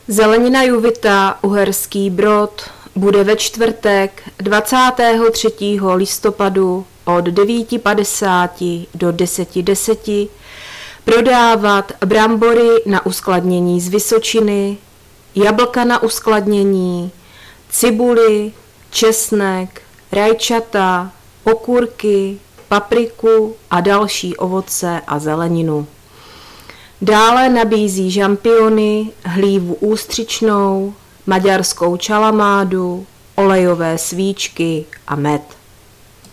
Zelenina Juvita, Uherský Brod, bude ve čtvrtek 23. listopadu od 9:50 do 10:10 prodávat brambory na uskladnění z Vysočiny, jablka na uskladnění, cibuli, česnek, rajčata, okurky, papriku a další ovoce a zeleninu. Dále nabízí žampiony, hlívu ústřičnou, maďarskou čalamádu, olejové svíčky a med.